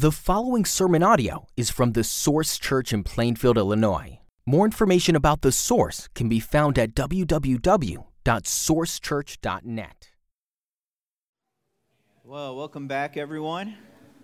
The following sermon audio is from the Source Church in Plainfield, Illinois. More information about the Source can be found at www.sourcechurch.net. Well, welcome back, everyone.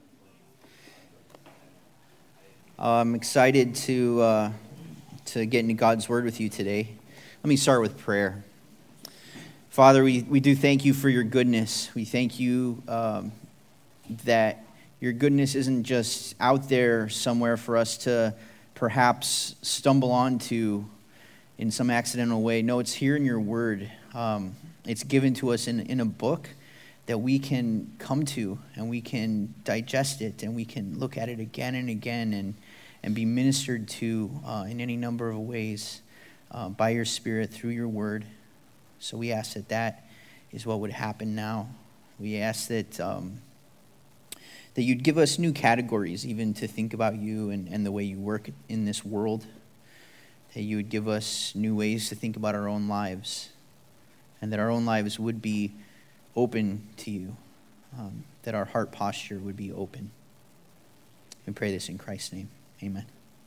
I'm excited to get into God's Word with you today. Let me start with prayer. Father, we do thank you for your goodness. We thank you that your goodness isn't just out there somewhere for us to perhaps stumble onto in some accidental way. No, it's here in your word. It's given to us in a book that we can come to and we can digest it and we can look at it again and again and be ministered to in any number of ways by your Spirit through your word. So we ask that is what would happen now. We ask that you'd give us new categories even to think about you and the way you work in this world. That you would give us new ways to think about our own lives. And that our own lives would be open to you. That our heart posture would be open. We pray this in Christ's name. Amen.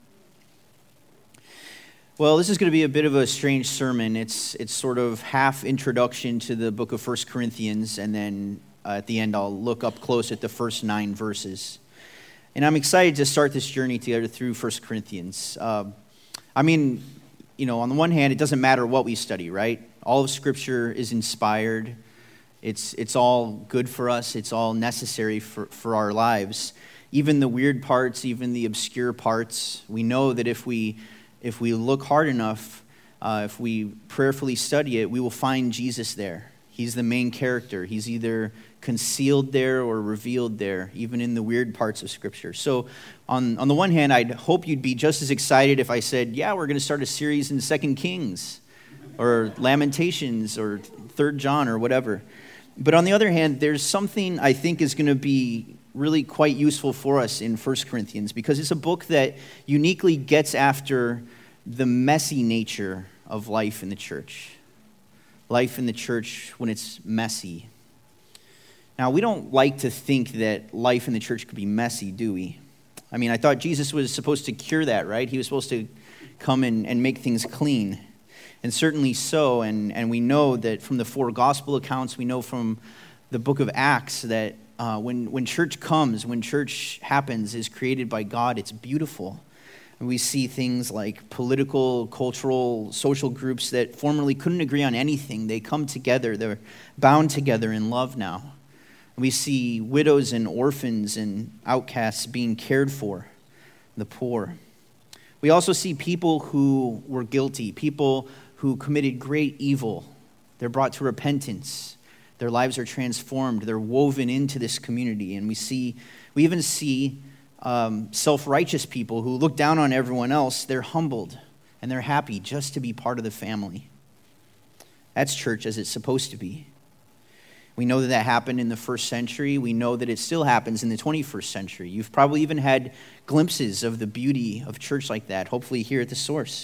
Well, this is going to be a bit of a strange sermon. It's sort of half introduction to the book of 1 Corinthians, and then at the end, I'll look up close at the first 9 verses. And I'm excited to start this journey together through 1 Corinthians. On the one hand, it doesn't matter what we study, right? All of Scripture is inspired. It's all good for us. It's all necessary for our lives. Even the weird parts, even the obscure parts, we know that if we look hard enough, if we prayerfully study it, we will find Jesus there. He's the main character. He's either concealed there or revealed there, even in the weird parts of Scripture. So on the one hand, I'd hope you'd be just as excited if I said, yeah, we're going to start a series in 2 Kings or Lamentations or 3 John or whatever. But on the other hand, there's something I think is going to be really quite useful for us in 1 Corinthians because it's a book that uniquely gets after the messy nature of life in the church. Life in the church when it's messy. Now, we don't like to think that life in the church could be messy, do we? I mean, I thought Jesus was supposed to cure that, right? He was supposed to come and make things clean. And certainly so, and we know that from the 4 gospel accounts, we know from the book of Acts that when church comes, when church happens, is created by God, it's beautiful. And we see things like political, cultural, social groups that formerly couldn't agree on anything. They come together. They're bound together in love now. We see widows and orphans and outcasts being cared for, the poor. We also see people who were guilty, people who committed great evil. They're brought to repentance. Their lives are transformed. They're woven into this community. And we even see self-righteous people who look down on everyone else. They're humbled and they're happy just to be part of the family. That's church as it's supposed to be. We know that happened in the first century. We know that it still happens in the 21st century. You've probably even had glimpses of the beauty of church like that, hopefully here at the Source.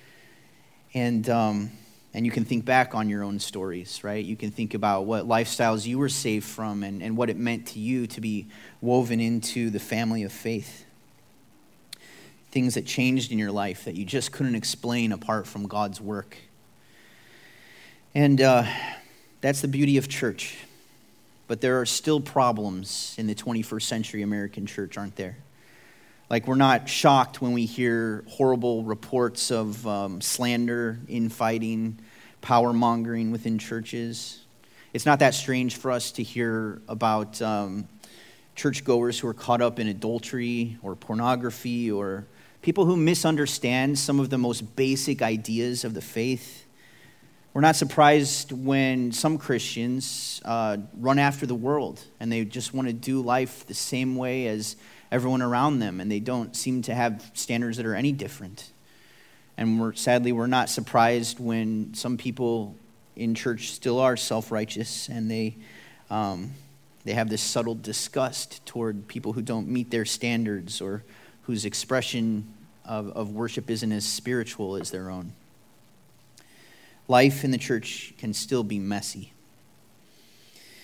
And you can think back on your own stories, right? You can think about what lifestyles you were saved from and what it meant to you to be woven into the family of faith. Things that changed in your life that you just couldn't explain apart from God's work. And that's the beauty of church. But there are still problems in the 21st century American church, aren't there? Like, we're not shocked when we hear horrible reports of slander, infighting, power-mongering within churches. It's not that strange for us to hear about churchgoers who are caught up in adultery or pornography or people who misunderstand some of the most basic ideas of the faith. We're not surprised when some Christians run after the world and they just want to do life the same way as everyone around them, and they don't seem to have standards that are any different. And we're not surprised when some people in church still are self-righteous and they have this subtle disgust toward people who don't meet their standards or whose expression of worship isn't as spiritual as their own. Life in the church can still be messy.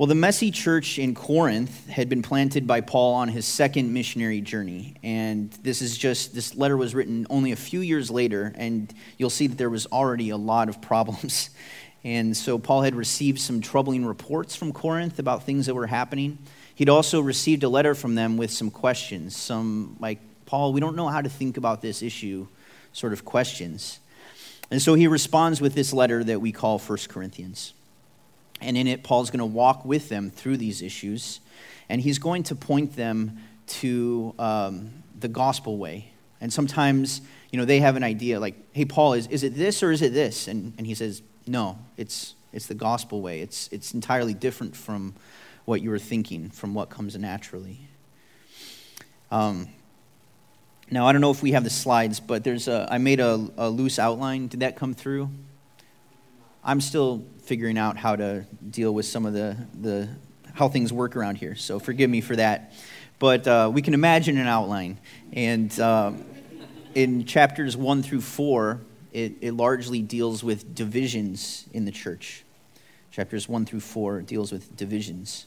Well, the messy church in Corinth had been planted by Paul on his second missionary journey. And this letter was written only a few years later, and you'll see that there was already a lot of problems. And so Paul had received some troubling reports from Corinth about things that were happening. He'd also received a letter from them with some questions, some like, Paul, we don't know how to think about this issue sort of questions. And so he responds with this letter that we call 1 Corinthians. And in it, Paul's going to walk with them through these issues, and he's going to point them to the gospel way. And sometimes, they have an idea like, hey, Paul, is it this or is it this? And he says, no, it's the gospel way. It's entirely different from what you were thinking, from what comes naturally. Now, I don't know if we have the slides, but I made a loose outline. Did that come through? I'm still figuring out how to deal with some of the how things work around here, so forgive me for that. But we can imagine an outline. And in chapters 1 through 4, it largely deals with divisions in the church. Chapters 1 through 4 deals with divisions.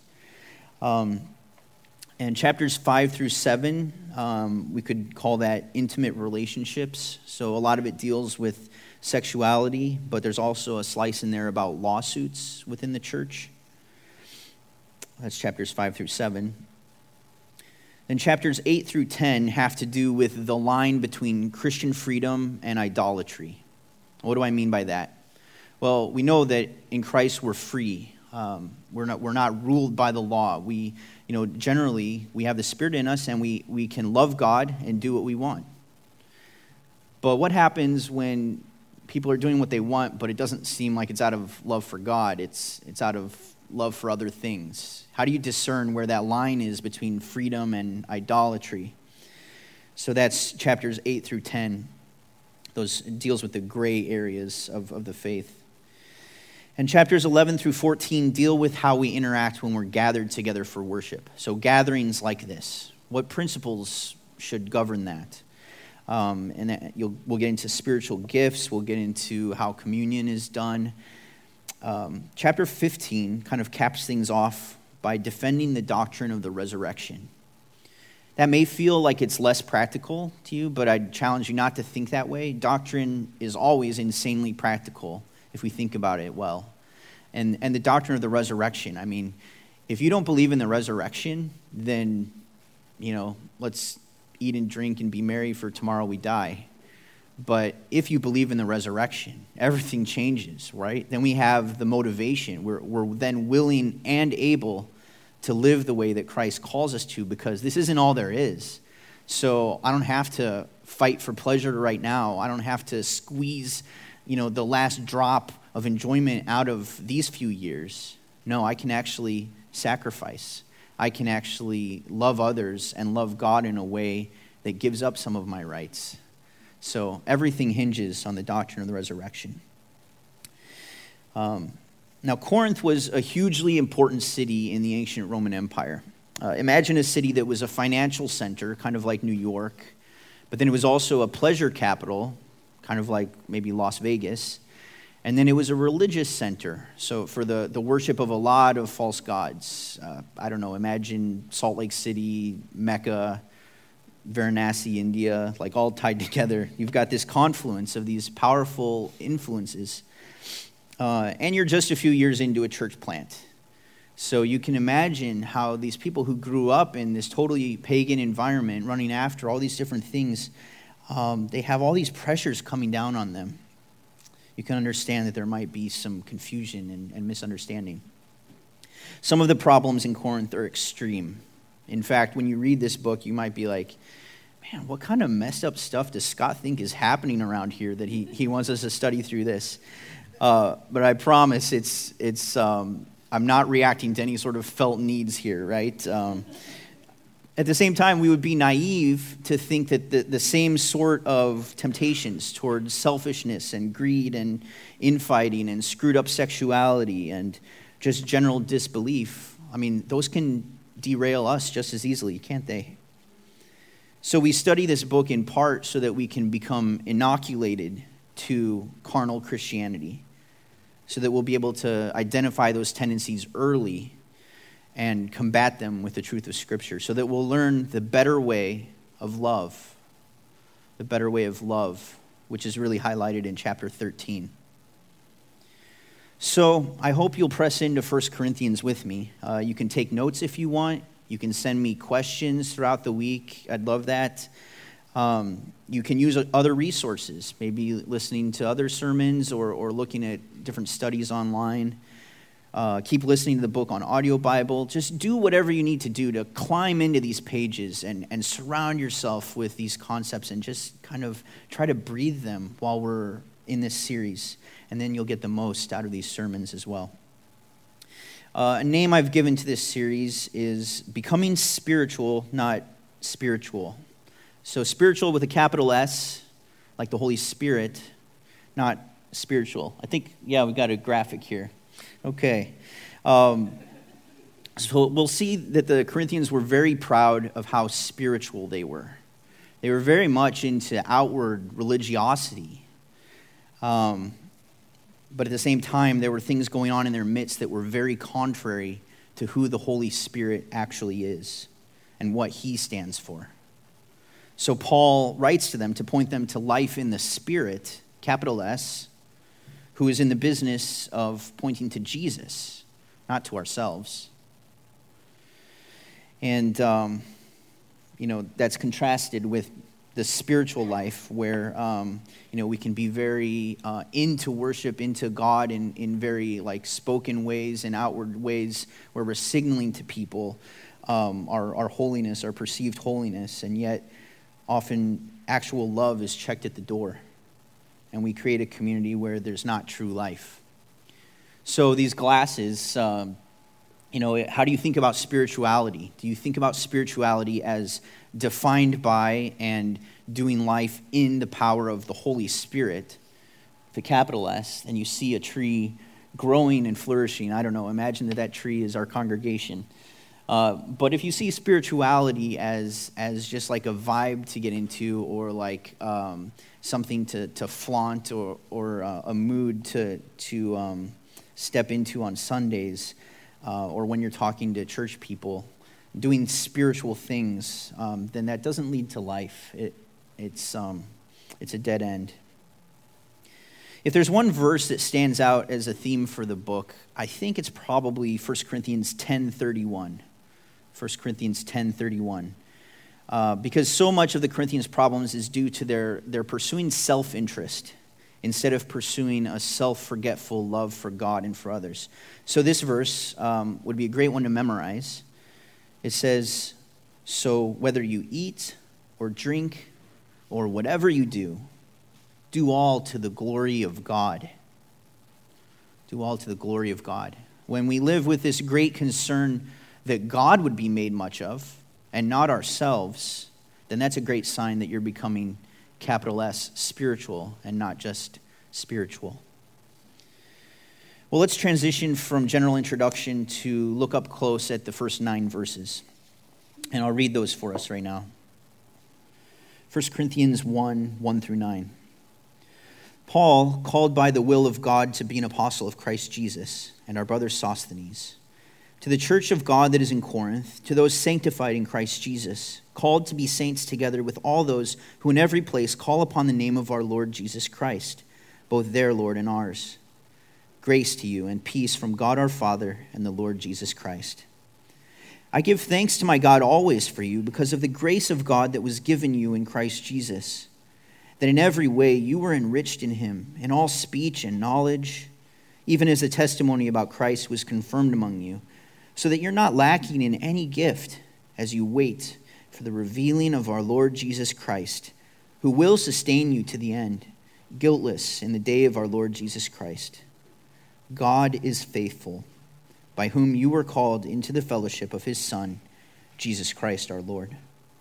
And chapters 5 through 7, we could call that intimate relationships. So a lot of it deals with sexuality, but there's also a slice in there about lawsuits within the church. That's chapters 5 through 7. Then chapters 8 through 10 have to do with the line between Christian freedom and idolatry. What do I mean by that? Well, we know that in Christ we're free. We're not ruled by the law. Generally we have the Spirit in us, and we can love God and do what we want. But what happens when people are doing what they want, but it doesn't seem like it's out of love for God? It's out of love for other things. How do you discern where that line is between freedom and idolatry? So that's chapters 8 through 10. Those deals with the gray areas of the faith. And chapters 11 through 14 deal with how we interact when we're gathered together for worship. So gatherings like this, what principles should govern that? We'll get into spiritual gifts. We'll get into how communion is done. Chapter 15 kind of caps things off by defending the doctrine of the resurrection. That may feel like it's less practical to you, but I'd challenge you not to think that way. Doctrine is always insanely practical if we think about it well. And the doctrine of the resurrection, I mean, if you don't believe in the resurrection, then, let's eat and drink and be merry, for tomorrow we die. But if you believe in the resurrection, everything changes, right? Then we have the motivation. We're then willing and able to live the way that Christ calls us to, because this isn't all there is. So I don't have to fight for pleasure right now. I don't have to squeeze, the last drop of enjoyment out of these few years. No, I can actually sacrifice. I can actually love others and love God in a way that gives up some of my rights. So everything hinges on the doctrine of the resurrection. Now, Corinth was a hugely important city in the ancient Roman Empire. Imagine a city that was a financial center, kind of like New York, but then it was also a pleasure capital, kind of like maybe Las Vegas. And then it was a religious center, so for the worship of a lot of false gods. Imagine Salt Lake City, Mecca, Varanasi, India, like all tied together. You've got this confluence of these powerful influences. And you're just a few years into a church plant. So you can imagine how these people who grew up in this totally pagan environment, running after all these different things, they have all these pressures coming down on them. You can understand that there might be some confusion and misunderstanding. Some of the problems in Corinth are extreme. In fact, when you read this book, you might be like, man, what kind of messed up stuff does Scott think is happening around here that he wants us to study through this? But I promise I'm not reacting to any sort of felt needs here, right? At the same time, we would be naive to think that the same sort of temptations towards selfishness and greed and infighting and screwed up sexuality and just general disbelief, those can derail us just as easily, can't they? So we study this book in part so that we can become inoculated to carnal Christianity, so that we'll be able to identify those tendencies early and combat them with the truth of Scripture so that we'll learn the better way of love, which is really highlighted in chapter 13. So I hope you'll press into 1 Corinthians with me. You can take notes if you want. You can send me questions throughout the week. I'd love that. You can use other resources, maybe listening to other sermons or looking at different studies online. Keep listening to the book on Audio Bible. Just do whatever you need to do to climb into these pages and surround yourself with these concepts and just kind of try to breathe them while we're in this series. And then you'll get the most out of these sermons as well. A name I've given to this series is Becoming Spiritual, Not Spiritual. So spiritual with a capital S, like the Holy Spirit, not spiritual. I think, we got a graphic here. Okay. So we'll see that the Corinthians were very proud of how spiritual they were. They were very much into outward religiosity. But at the same time, there were things going on in their midst that were very contrary to who the Holy Spirit actually is and what he stands for. So Paul writes to them to point them to life in the Spirit, capital S, who is in the business of pointing to Jesus, not to ourselves. And, that's contrasted with the spiritual life where, we can be very into worship, into God in very spoken ways and outward ways where we're signaling to people our holiness, our perceived holiness, and yet often actual love is checked at the door. And we create a community where there's not true life. So these glasses, how do you think about spirituality? Do you think about spirituality as defined by and doing life in the power of the Holy Spirit, the capital S, and you see a tree growing and flourishing? I don't know, imagine that tree is our congregation. But if you see spirituality as just like a vibe to get into, or something to flaunt, or a mood to step into on Sundays, or when you're talking to church people, doing spiritual things, then that doesn't lead to life. It's a dead end. If there's one verse that stands out as a theme for the book, I think it's probably 1 Corinthians 10:31. 1 Corinthians 10:31. Because so much of the Corinthians' problems is due to their pursuing self-interest instead of pursuing a self-forgetful love for God and for others. So this verse would be a great one to memorize. It says, "So whether you eat or drink or whatever you do all to the glory of God." Do all to the glory of God. When we live with this great concern that God would be made much of and not ourselves, then that's a great sign that you're becoming, capital S, spiritual and not just spiritual. Well, let's transition from general introduction to look up close at the first 9 verses. And I'll read those for us right now. 1 Corinthians 1 through 9. Paul, called by the will of God to be an apostle of Christ Jesus, and our brother Sosthenes, to the church of God that is in Corinth, to those sanctified in Christ Jesus, called to be saints together with all those who in every place call upon the name of our Lord Jesus Christ, both their Lord and ours. Grace to you and peace from God our Father and the Lord Jesus Christ. I give thanks to my God always for you because of the grace of God that was given you in Christ Jesus, that in every way you were enriched in him, in all speech and knowledge, even as the testimony about Christ was confirmed among you, so that you're not lacking in any gift as you wait for the revealing of our Lord Jesus Christ, who will sustain you to the end, guiltless in the day of our Lord Jesus Christ. God is faithful, by whom you were called into the fellowship of his Son, Jesus Christ our Lord.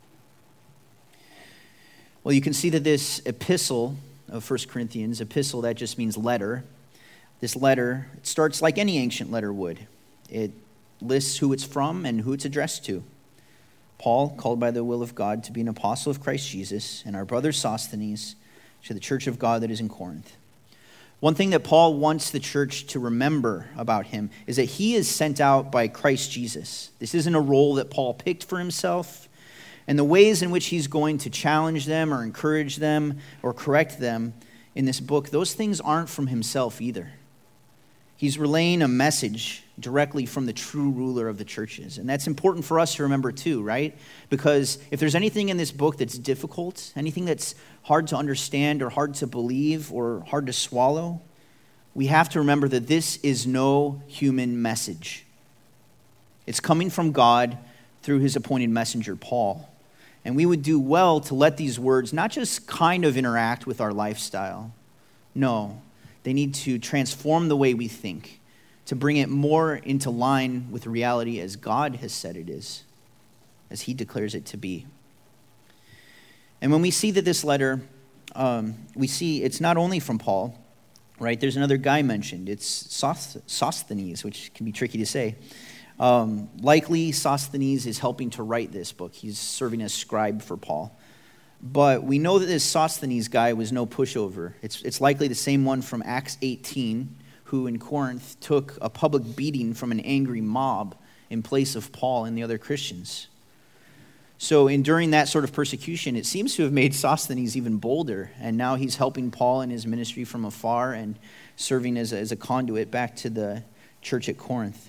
Well, you can see that this epistle of 1 Corinthians, epistle, that just means letter. This letter, it starts like any ancient letter would. It lists who it's from and who it's addressed to. Paul, called by the will of God to be an apostle of Christ Jesus, and our brother Sosthenes, to the church of God that is in Corinth. One thing that Paul wants the church to remember about him is that he is sent out by Christ Jesus. This isn't a role that Paul picked for himself. And the ways in which he's going to challenge them or encourage them or correct them in this book, those things aren't from himself either. He's relaying a message directly from the true ruler of the churches. And that's important for us to remember too, right? Because if there's anything in this book that's difficult, anything that's hard to understand or hard to believe or hard to swallow, we have to remember that this is no human message. It's coming from God through his appointed messenger, Paul. And we would do well to let these words not just kind of interact with our lifestyle. No, they need to transform the way we think, to bring it more into line with reality as God has said it is, as he declares it to be. And when we see that this letter, we see it's not only from Paul, right? There's another guy mentioned. It's Sosthenes, which can be tricky to say. Likely Sosthenes is helping to write this book. He's serving as scribe for Paul. But we know that this Sosthenes guy was no pushover. It's likely the same one from Acts 18, who in Corinth took a public beating from an angry mob in place of Paul and the other Christians. So enduring that sort of persecution, it seems to have made Sosthenes even bolder, and now he's helping Paul in his ministry from afar and serving as a conduit back to the church at Corinth.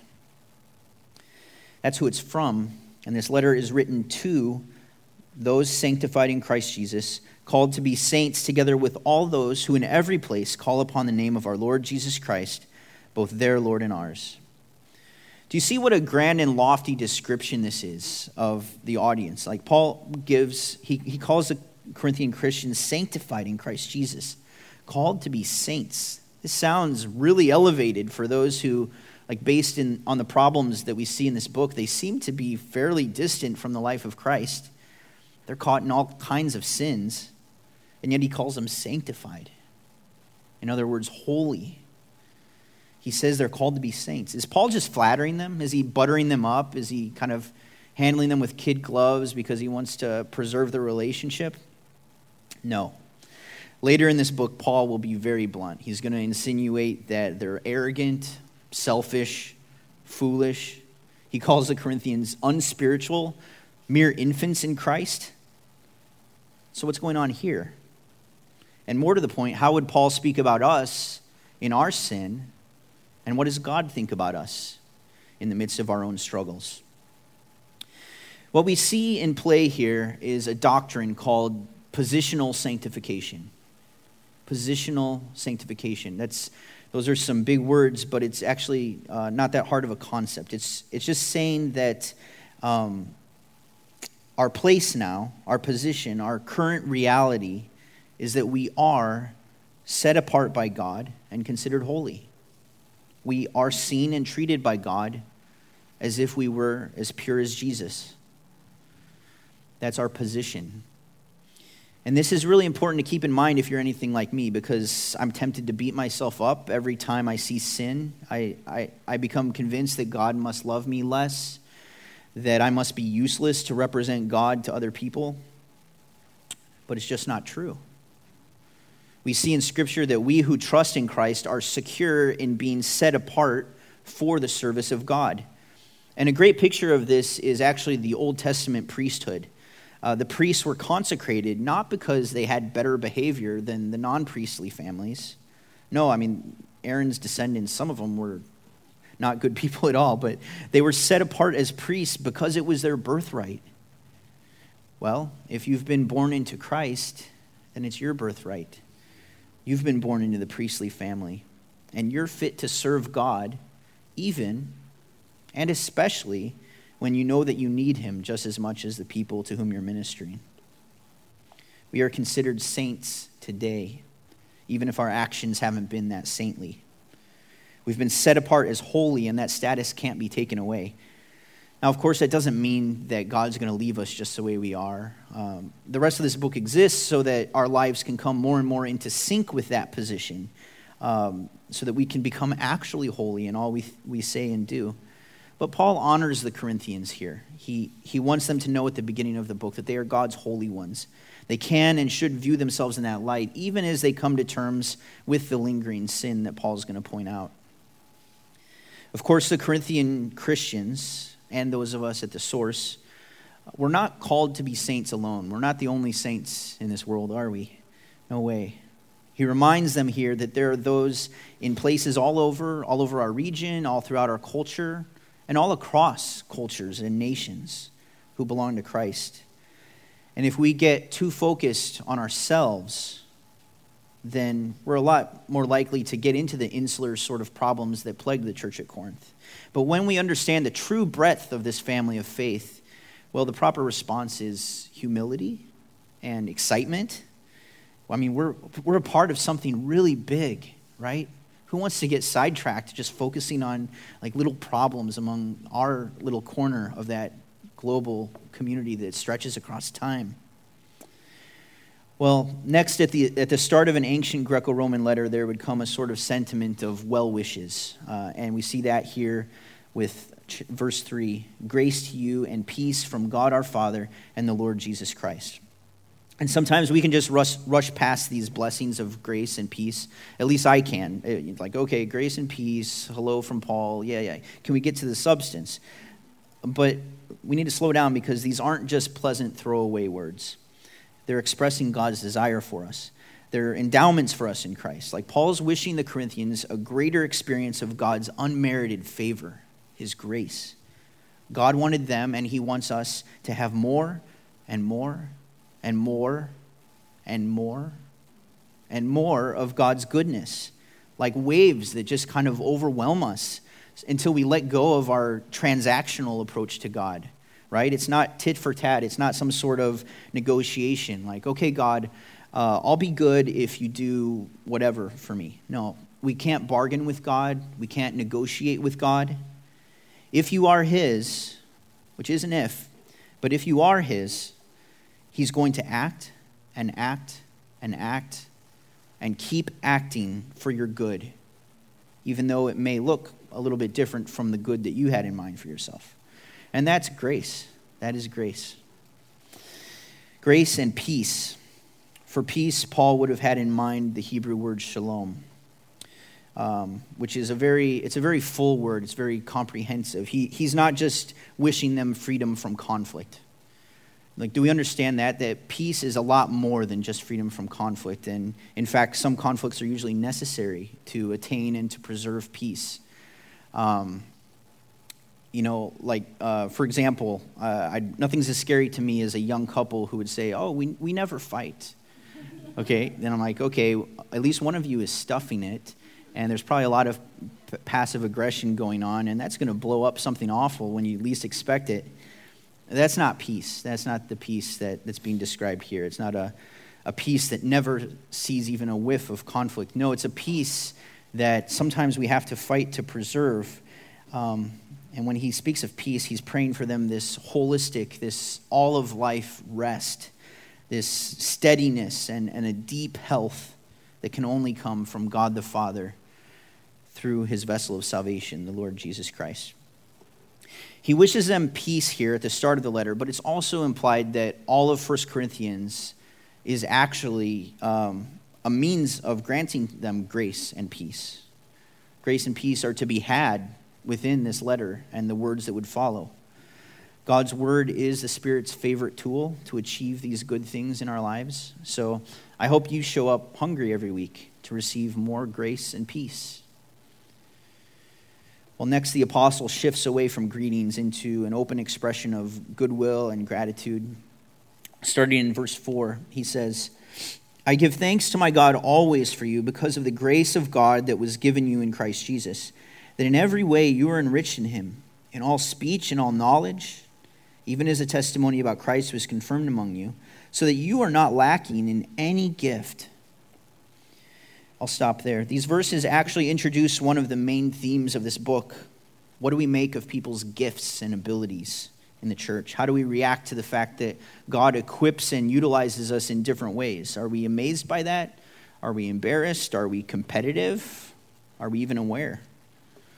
That's who it's from, and this letter is written to those sanctified in Christ Jesus, called to be saints together with all those who in every place call upon the name of our Lord Jesus Christ, both their Lord and ours. Do you see what a grand and lofty description this is of the audience? Like Paul gives, he calls the Corinthian Christians sanctified in Christ Jesus, called to be saints. This sounds really elevated for those who, like based on the problems that we see in this book, they seem to be fairly distant from the life of Christ. They're caught in all kinds of sins, and yet he calls them sanctified. In other words, holy. He says they're called to be saints. Is Paul just flattering them? Is he buttering them up? Is he kind of handling them with kid gloves because he wants to preserve the relationship? No. Later in this book, Paul will be very blunt. He's going to insinuate that they're arrogant, selfish, foolish. He calls the Corinthians unspiritual, mere infants in Christ. So what's going on here? And more to the point, how would Paul speak about us in our sin? And what does God think about us in the midst of our own struggles? What we see in play here is a doctrine called positional sanctification. Positional sanctification. Those are some big words, but it's actually not that hard of a concept. It's just saying that our place now, our position, our current reality is that we are set apart by God and considered holy. We are seen and treated by God as if we were as pure as Jesus. That's our position. And this is really important to keep in mind if you're anything like me, because I'm tempted to beat myself up every time I see sin. I become convinced that God must love me less, that I must be useless to represent God to other people. But it's just not true. We see in Scripture that we who trust in Christ are secure in being set apart for the service of God. And a great picture of this is actually the Old Testament priesthood. The priests were consecrated not because they had better behavior than the non-priestly families. No, I mean, Aaron's descendants, some of them were not good people at all, but they were set apart as priests because it was their birthright. Well, if you've been born into Christ, then it's your birthright. You've been born into the priestly family, and you're fit to serve God even and especially when you know that you need him just as much as the people to whom you're ministering. We are considered saints today, even if our actions haven't been that saintly. We've been set apart as holy, and that status can't be taken away. Now, of course, that doesn't mean that God's going to leave us just the way we are. The rest of this book exists so that our lives can come more and more into sync with that position, so that we can become actually holy in all we say and do. But Paul honors the Corinthians here. He wants them to know at the beginning of the book that they are God's holy ones. They can and should view themselves in that light, even as they come to terms with the lingering sin that Paul's going to point out. Of course, the Corinthian Christians, and those of us at the source, we're not called to be saints alone. We're not the only saints in this world, are we? No way. He reminds them here that there are those in places all over our region, all throughout our culture, and all across cultures and nations who belong to Christ. And if we get too focused on ourselves, then we're a lot more likely to get into the insular sort of problems that plague the church at Corinth. But when we understand the true breadth of this family of faith, well, the proper response is humility and excitement. I mean, we're a part of something really big, right? Who wants to get sidetracked just focusing on like little problems among our little corner of that global community that stretches across time? Well, next at the start of an ancient Greco-Roman letter, there would come a sort of sentiment of well wishes. And we see that here with verse 3, grace to you and peace from God our Father and the Lord Jesus Christ. And sometimes we can just rush past these blessings of grace and peace. At least I can. Like, okay, grace and peace, hello from Paul, yeah. Can we get to the substance? But we need to slow down because these aren't just pleasant throwaway words. They're expressing God's desire for us. They're endowments for us in Christ. Like Paul's wishing the Corinthians a greater experience of God's unmerited favor, his grace. God wanted them, and he wants us to have more and more and more and more and more of God's goodness, like waves that just kind of overwhelm us until we let go of our transactional approach to God, right? It's not tit for tat. It's not some sort of negotiation like, okay, God, I'll be good if you do whatever for me. No, we can't bargain with God. We can't negotiate with God. If you are his, which is an if, but if you are his, he's going to act and act and act and keep acting for your good, even though it may look a little bit different from the good that you had in mind for yourself. And that's grace. That is grace. Grace and peace. For peace, Paul would have had in mind the Hebrew word shalom, which is a very full word. It's very comprehensive. He's not just wishing them freedom from conflict. Like, do we understand that peace is a lot more than just freedom from conflict? And in fact, some conflicts are usually necessary to attain and to preserve peace. For example, nothing's as scary to me as a young couple who would say, oh, we never fight. Okay, then I'm like, okay, at least one of you is stuffing it, and there's probably a lot of passive aggression going on, and that's going to blow up something awful when you least expect it. That's not peace. That's not the peace that's being described here. It's not a peace that never sees even a whiff of conflict. No, it's a peace that sometimes we have to fight to preserve. And when he speaks of peace, he's praying for them this holistic, this all-of-life rest, this steadiness and a deep health that can only come from God the Father through his vessel of salvation, the Lord Jesus Christ. He wishes them peace here at the start of the letter, but it's also implied that all of 1 Corinthians is actually a means of granting them grace and peace. Grace and peace are to be had within this letter and the words that would follow. God's word is the Spirit's favorite tool to achieve these good things in our lives. So I hope you show up hungry every week to receive more grace and peace. Well, next, the apostle shifts away from greetings into an open expression of goodwill and gratitude. Starting in verse 4, he says, I give thanks to my God always for you because of the grace of God that was given you in Christ Jesus, that in every way you are enriched in him, in all speech and all knowledge, even as the testimony about Christ was confirmed among you, so that you are not lacking in any gift. I'll stop there. These verses actually introduce one of the main themes of this book. What do we make of people's gifts and abilities in the church? How do we react to the fact that God equips and utilizes us in different ways? Are we amazed by that? Are we embarrassed? Are we competitive? Are we even aware?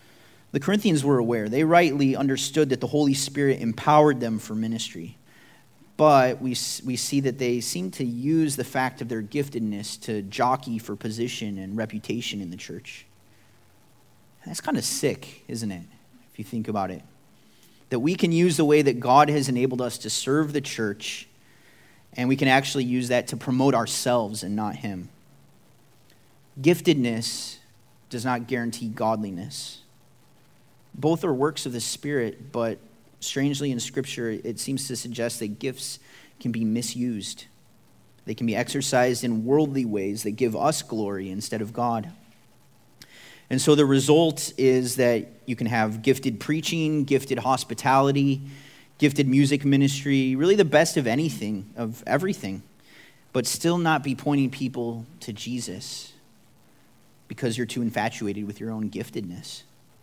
The Corinthians were aware. They rightly understood that the Holy Spirit empowered them for ministry. But we see that they seem to use the fact of their giftedness to jockey for position and reputation in the church. That's kind of sick, isn't it, if you think about it? That we can use the way that God has enabled us to serve the church, and we can actually use that to promote ourselves and not Him. Giftedness does not guarantee godliness. Both are works of the Spirit, but strangely in Scripture, it seems to suggest that gifts can be misused. They can be exercised in worldly ways that give us glory instead of God. And so the result is that you can have gifted preaching, gifted hospitality, gifted music ministry, really the best of anything, of everything, but still not be pointing people to Jesus because you're too infatuated with your own giftedness.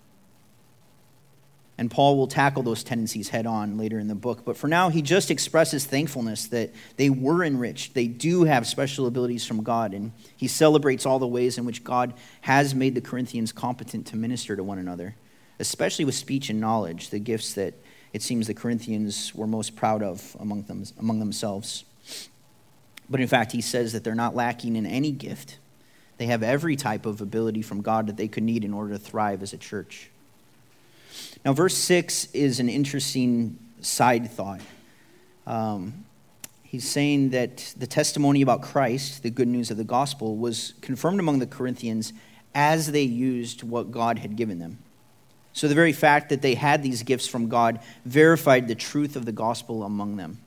And Paul will tackle those tendencies head on later in the book. But for now, he just expresses thankfulness that they were enriched. They do have special abilities from God. And he celebrates all the ways in which God has made the Corinthians competent to minister to one another, especially with speech and knowledge, the gifts that it seems the Corinthians were most proud of among themselves. But in fact, he says that they're not lacking in any gift. They have every type of ability from God that they could need in order to thrive as a church. Now, verse 6 is an interesting side thought. He's saying that the testimony about Christ, the good news of the gospel, was confirmed among the Corinthians as they used what God had given them. So the very fact that they had these gifts from God verified the truth of the gospel among them.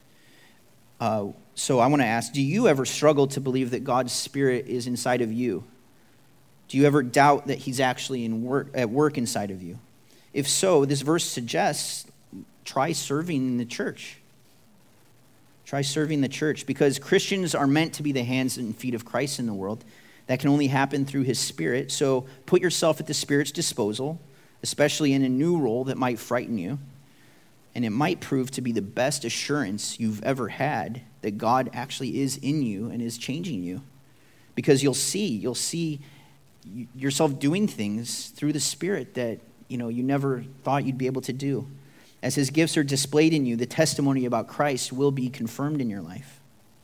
So I want to ask, do you ever struggle to believe that God's Spirit is inside of you? Do you ever doubt that He's actually at work inside of you? If so, this verse suggests try serving in the church. Try serving the church, because Christians are meant to be the hands and feet of Christ in the world. That can only happen through His Spirit. So put yourself at the Spirit's disposal, especially in a new role that might frighten you. And it might prove to be the best assurance you've ever had that God actually is in you and is changing you. Because you'll see yourself doing things through the Spirit that you never thought you'd be able to do. As His gifts are displayed in you, the testimony about Christ will be confirmed in your life.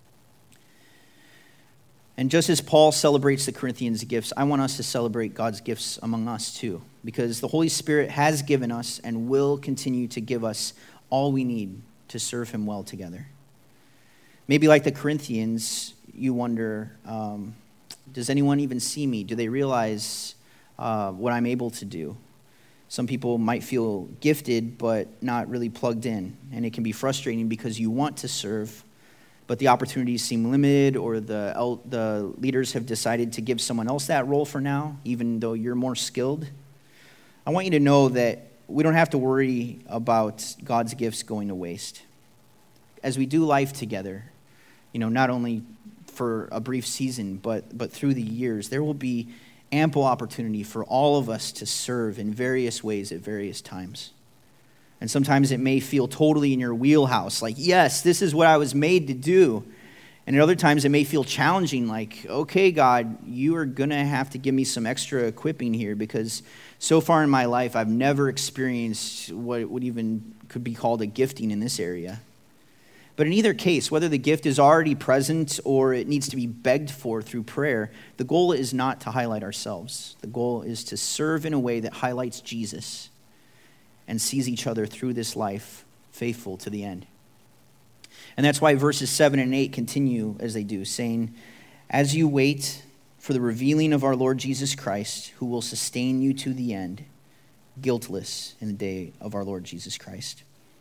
And just as Paul celebrates the Corinthians' gifts, I want us to celebrate God's gifts among us too, because the Holy Spirit has given us and will continue to give us all we need to serve Him well together. Maybe like the Corinthians, you wonder, does anyone even see me? Do they realize what I'm able to do? Some people might feel gifted but not really plugged in, and it can be frustrating because you want to serve, but the opportunities seem limited, or the leaders have decided to give someone else that role for now, even though you're more skilled. I want you to know that we don't have to worry about God's gifts going to waste. As we do life together, not only for a brief season, but through the years, there will be ample opportunity for all of us to serve in various ways at various times. And sometimes it may feel totally in your wheelhouse, like, yes, this is what I was made to do. And at other times it may feel challenging, like, okay, God, you are going to have to give me some extra equipping here, because so far in my life I've never experienced what would even could be called a gifting in this area. But in either case, whether the gift is already present or it needs to be begged for through prayer, the goal is not to highlight ourselves. The goal is to serve in a way that highlights Jesus and sees each other through this life faithful to the end. And that's why verses 7 and 8 continue as they do, saying, as you wait for the revealing of our Lord Jesus Christ, who will sustain you to the end, guiltless in the day of our Lord Jesus Christ.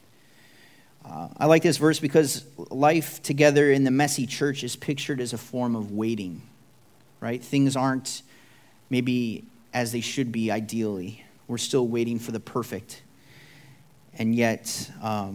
I like this verse because life together in the messy church is pictured as a form of waiting, right? Things aren't maybe as they should be ideally. We're still waiting for the perfect. And yet,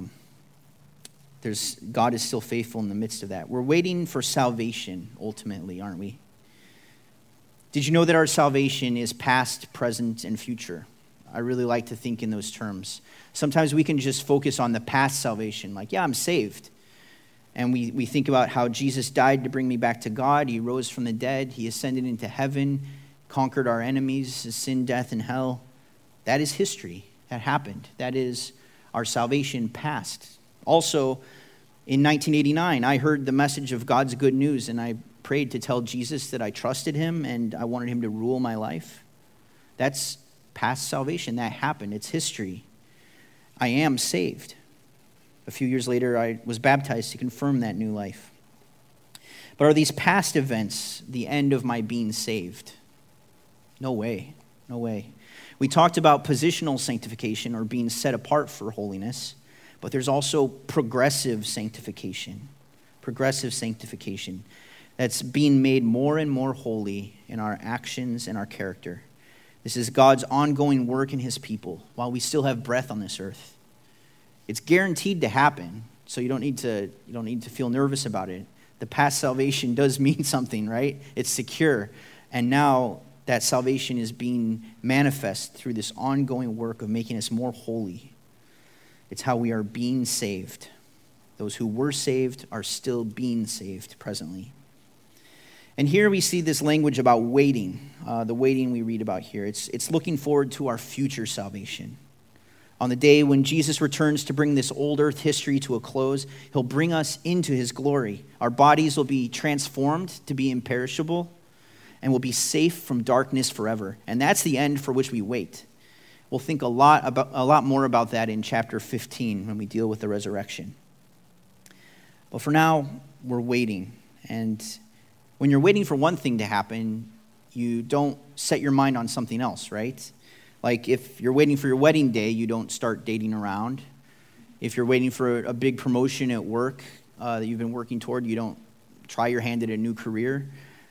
God is still faithful in the midst of that. We're waiting for salvation, ultimately, aren't we? Did you know that our salvation is past, present, and future? I really like to think in those terms. Sometimes we can just focus on the past salvation, like, yeah, I'm saved. And we think about how Jesus died to bring me back to God. He rose from the dead. He ascended into heaven, conquered our enemies, sin, death, and hell. That is history. That happened. That is our salvation past. Also, in 1989, I heard the message of God's good news, and I prayed to tell Jesus that I trusted him and I wanted him to rule my life. That's past salvation. That happened. It's history. I am saved. A few years later, I was baptized to confirm that new life. But are these past events the end of my being saved? No way. No way. We talked about positional sanctification, or being set apart for holiness, but there's also progressive sanctification. Progressive sanctification. That's being made more and more holy in our actions and our character. This is God's ongoing work in his people while we still have breath on this earth. It's guaranteed to happen, so you don't need to feel nervous about it. The past salvation does mean something, right? It's secure. And now that salvation is being manifest through this ongoing work of making us more holy. It's how we are being saved. Those who were saved are still being saved presently. And here we see this language about waiting, the waiting we read about here. It's looking forward to our future salvation. On the day when Jesus returns to bring this old earth history to a close, he'll bring us into his glory. Our bodies will be transformed to be imperishable and will be safe from darkness forever. And that's the end for which we wait. We'll think a lot more about that in chapter 15 when we deal with the resurrection. But for now, we're waiting. And when you're waiting for one thing to happen, you don't set your mind on something else, right? Like if you're waiting for your wedding day, you don't start dating around. If you're waiting for a big promotion at work that you've been working toward, you don't try your hand at a new career.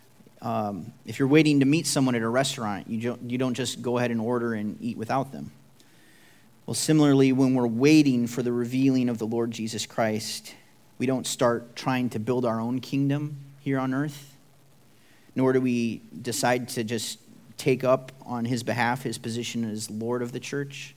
If you're waiting to meet someone at a restaurant, you don't just go ahead and order and eat without them. Well, similarly, when we're waiting for the revealing of the Lord Jesus Christ, we don't start trying to build our own kingdom here on earth, nor do we decide to just take up on his behalf his position as Lord of the church.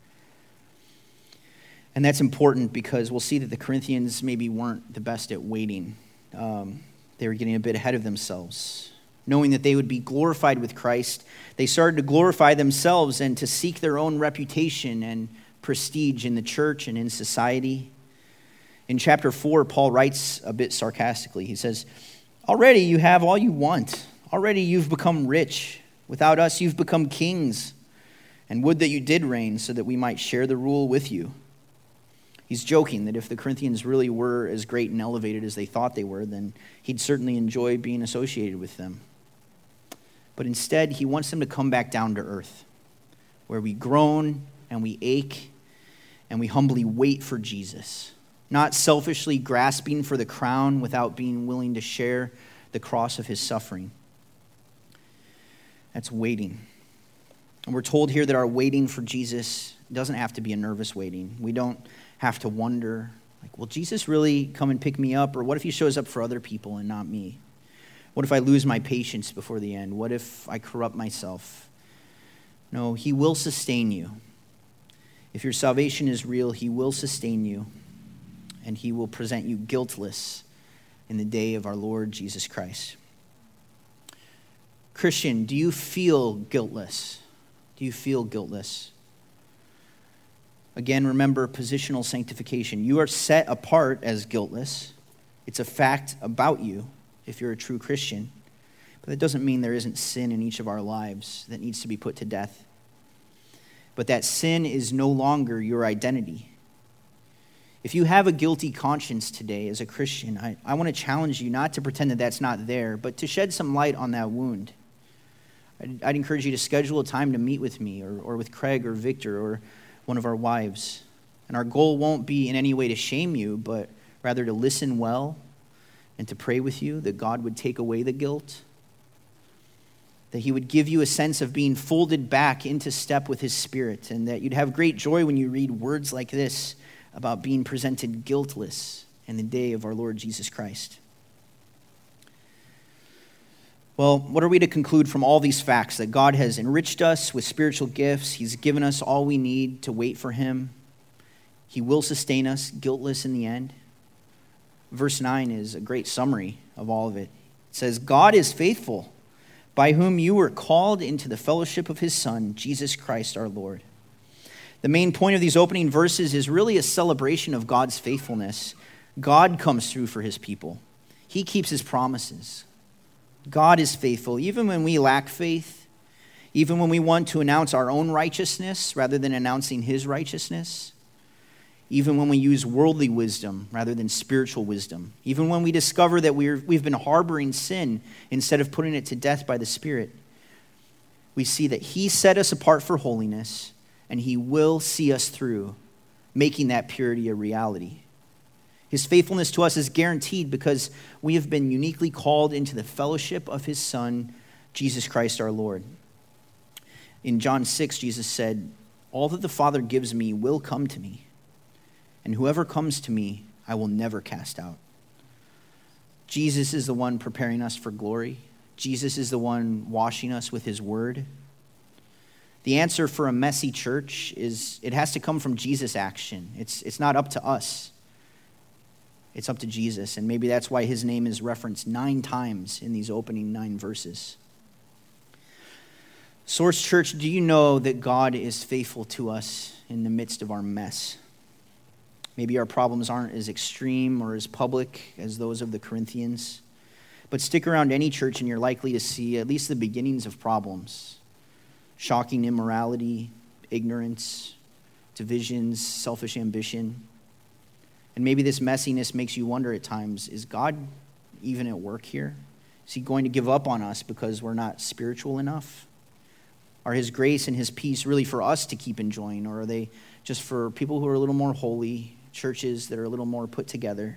And that's important because we'll see that the Corinthians maybe weren't the best at waiting. They were getting a bit ahead of themselves. Knowing that they would be glorified with Christ, they started to glorify themselves and to seek their own reputation and prestige in the church and in society. In chapter 4, Paul writes a bit sarcastically. He says, "Already you have all you want. Already you've become rich. Without us you've become kings. And would that you did reign so that we might share the rule with you." He's joking that if the Corinthians really were as great and elevated as they thought they were, then he'd certainly enjoy being associated with them. But instead, he wants them to come back down to earth, where we groan and we ache and we humbly wait for Jesus, not selfishly grasping for the crown without being willing to share the cross of his suffering. That's waiting. And we're told here that our waiting for Jesus doesn't have to be a nervous waiting. We don't have to wonder, like, will Jesus really come and pick me up? Or what if he shows up for other people and not me? What if I lose my patience before the end? What if I corrupt myself? No, he will sustain you. If your salvation is real, he will sustain you, and he will present you guiltless in the day of our Lord Jesus Christ. Christian, do you feel guiltless? Do you feel guiltless? Again, remember positional sanctification. You are set apart as guiltless. It's a fact about you if you're a true Christian. But that doesn't mean there isn't sin in each of our lives that needs to be put to death. But that sin is no longer your identity. If you have a guilty conscience today as a Christian, I want to challenge you not to pretend that that's not there, but to shed some light on that wound. I'd encourage you to schedule a time to meet with me or with Craig or Victor or one of our wives. And our goal won't be in any way to shame you, but rather to listen well and to pray with you that God would take away the guilt, that he would give you a sense of being folded back into step with his Spirit, and that you'd have great joy when you read words like this about being presented guiltless in the day of our Lord Jesus Christ. Well, what are we to conclude from all these facts? That God has enriched us with spiritual gifts. He's given us all we need to wait for him. He will sustain us guiltless in the end. Verse 9 is a great summary of all of it. It says, "God is faithful, by whom you were called into the fellowship of his Son, Jesus Christ our Lord." The main point of these opening verses is really a celebration of God's faithfulness. God comes through for his people. He keeps his promises. God is faithful, even when we lack faith, even when we want to announce our own righteousness rather than announcing his righteousness, even when we use worldly wisdom rather than spiritual wisdom, even when we discover that we've been harboring sin instead of putting it to death by the Spirit. We see that he set us apart for holiness, and he will see us through, making that purity a reality. His faithfulness to us is guaranteed because we have been uniquely called into the fellowship of his Son, Jesus Christ our Lord. In John 6, Jesus said, "All that the Father gives me will come to me, and whoever comes to me, I will never cast out." Jesus is the one preparing us for glory. Jesus is the one washing us with his word. The answer for a messy church is it has to come from Jesus' action. It's not up to us. It's up to Jesus, and maybe that's why his name is referenced 9 times in these opening 9 verses. Source Church, do you know that God is faithful to us in the midst of our mess? Maybe our problems aren't as extreme or as public as those of the Corinthians, but stick around any church and you're likely to see at least the beginnings of problems. Shocking immorality, ignorance, divisions, selfish ambition. And maybe this messiness makes you wonder at times, is God even at work here? Is he going to give up on us because we're not spiritual enough? Are his grace and his peace really for us to keep enjoying, or are they just for people who are a little more holy, churches that are a little more put together?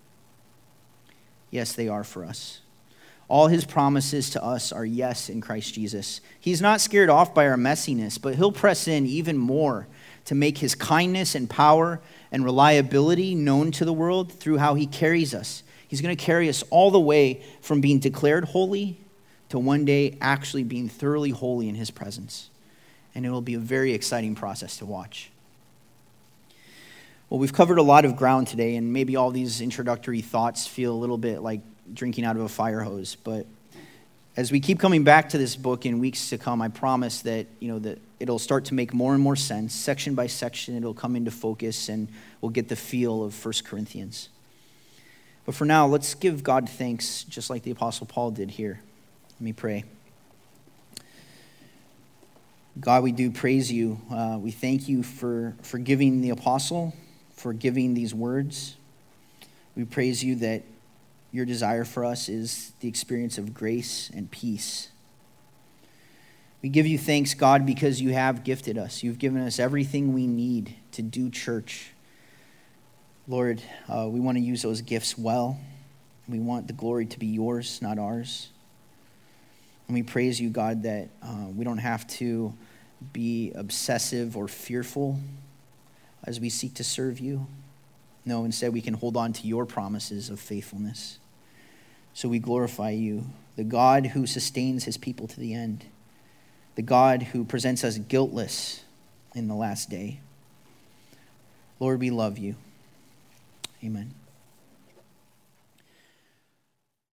Yes, they are for us. All his promises to us are yes in Christ Jesus. He's not scared off by our messiness, but he'll press in even more to make his kindness and power and reliability known to the world through how he carries us. He's going to carry us all the way from being declared holy to one day actually being thoroughly holy in his presence. And it will be a very exciting process to watch. Well, we've covered a lot of ground today, and maybe all these introductory thoughts feel a little bit like drinking out of a fire hose, but as we keep coming back to this book in weeks to come, I promise that that it'll start to make more and more sense. Section by section, it'll come into focus, and we'll get the feel of 1 Corinthians. But for now, let's give God thanks, just like the Apostle Paul did here. Let me pray. God, we do praise you. We thank you for giving the apostle, for giving these words. We praise you that your desire for us is the experience of grace and peace. We give you thanks, God, because you have gifted us. You've given us everything we need to do church. Lord, we want to use those gifts well. We want the glory to be yours, not ours. And we praise you, God, that we don't have to be obsessive or fearful as we seek to serve you. No, instead we can hold on to your promises of faithfulness. So we glorify you, the God who sustains his people to the end, the God who presents us guiltless in the last day. Lord, we love you. Amen.